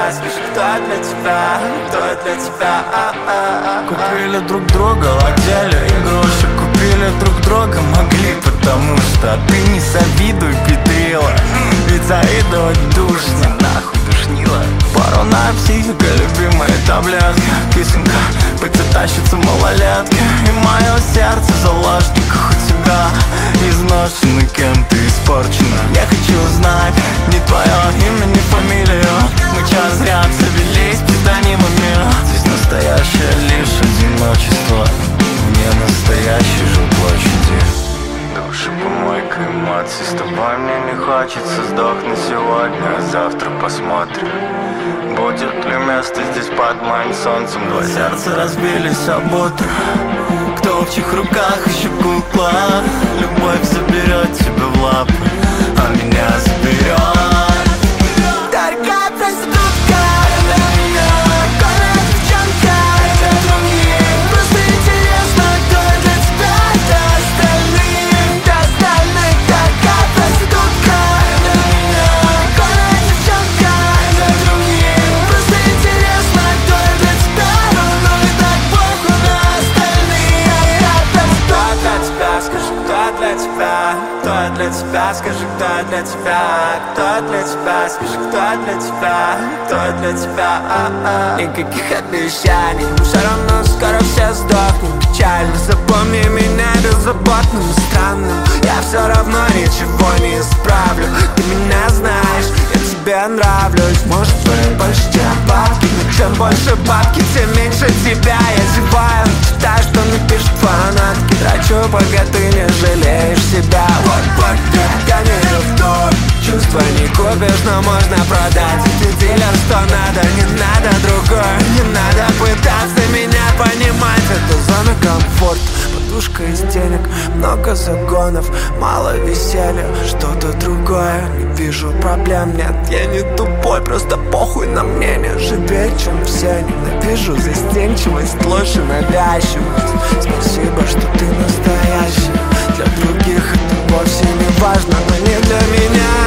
тебя, скажи, кто для тебя, кто для тебя. Купили друг друга в отделе игрушек, купили друг друга могли, потому что ты не завидуй, педрила, ведь завидовать душно, нахуй душнила. Пару психика, любимые таблетки, кисонька, пойти тащится малолетки, и мое сердце в заложниках у тебя изношено, кем ты испорчена. Я хочу знать не твое имя, не фамилию. Мы час зря завелись пизданимыми. Здесь настоящее лишь одиночество вне настоящей жилплощади. Души, помойка, эмоций. С тобой мне не хочется сдохнуть сегодня, а завтра посмотрим, будет ли место здесь под моим солнцем. Два сердца разбились об утро. Кто в чьих руках еще кукла? Любовь заберет тебя в лапы, а меня заберет Дорогая проститутка, горная девчонка, просто интересно, кто для тебя, до остальных. Дорогая проститутка, горная девчонка, просто интересно, кто для тебя, но и так похуй на остальных. Кто для тебя, скажи, кто для тебя, кто для тебя, скажи, кто для тебя, кто для тебя, скажи, кто для тебя, кто для тебя. Никаких обещаний, все равно скоро все сдохнем. Печально, запомни меня беззаботным и странным. Я все равно ничего не исправлю. Ты меня знаешь, я тебе нравлюсь. Может быть больше, чем бабки, но чем больше бабки, тем меньше тебя. Я зеваю, читаю, что напишут фанатки. Трачу, пока ты не жалеешь себя. Вот, я не люблю. Чувства не купишь, но можно продать. Ты дилер, что надо, не надо другое. Не надо пытаться меня понимать. Это зона комфорта, подушка из денег, много загонов, мало веселья, что-то другое. Не вижу проблем, нет, я не тупой, просто похуй на мнение. Живее, чем все, ненавижу застенчивость, ложь и навязчивость. Спасибо, что ты настоящий. Для других это вовсе не важно, но не для меня.